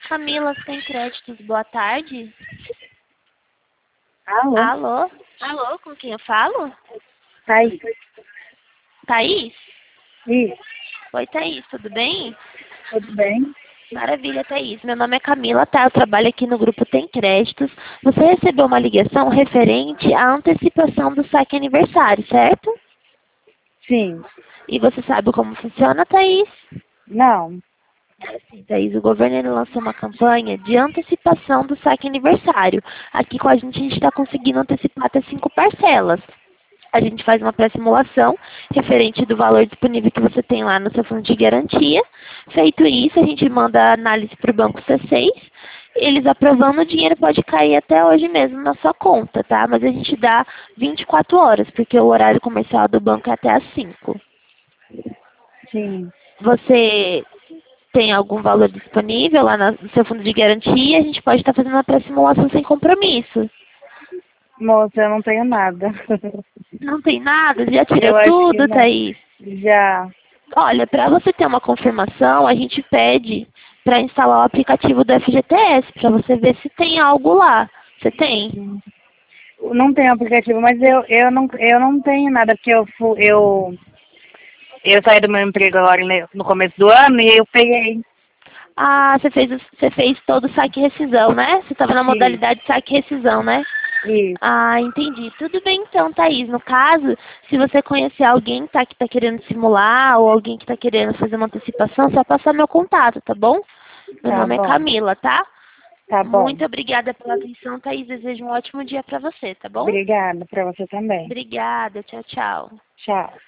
Camila, você tem créditos? Boa tarde. Alô? Alô? Alô, com quem eu falo? Thaís. Thaís? Isso, Oi, Thaís, tudo bem? tudo bem? Maravilha, Thaís. Meu nome é Camila, tá? Eu trabalho aqui no grupo Tem Créditos. Você recebeu uma ligação referente à antecipação do saque aniversário, certo? Sim. E você sabe como funciona, Thaís? Não. Sim, Thaís, o governo ele lançou uma campanha de antecipação do saque aniversário. Aqui com a gente está conseguindo antecipar até 5 parcelas. A gente faz uma pré-simulação referente do valor disponível que você tem lá no seu fundo de garantia. Feito isso, a gente manda a análise para o banco C6. Eles aprovando, o dinheiro pode cair até hoje mesmo na sua conta, tá? Mas a gente dá 24 horas, porque o horário comercial do banco é até às 5. Sim. Você tem algum valor disponível lá no seu fundo de garantia? A gente pode estar fazendo uma pré-simulação sem compromisso. Moça, eu não tenho nada. Não tem nada? Já tirou Eu acho que tudo, não. Thaís? Já. Olha, para você ter uma confirmação, a gente pede para instalar o aplicativo do FGTS, para você ver se tem algo lá. Você tem? Não tenho aplicativo, mas eu não tenho nada, porque eu saí do meu emprego agora no começo do ano e eu peguei. Ah, você fez todo o saque e rescisão, né? Você estava na Isso, modalidade saque e rescisão, né? isso. Ah, entendi. Tudo bem então, Thaís. No caso, se você conhecer alguém que tá querendo simular ou alguém que tá querendo fazer uma antecipação, só passar meu contato, tá bom? Meu Tá nome é bom, Camila, tá? tá bom. Muito obrigada pela atenção, Thaís. Desejo um ótimo dia para você, tá bom? Obrigada pra você também. Obrigada. Tchau, tchau. Tchau.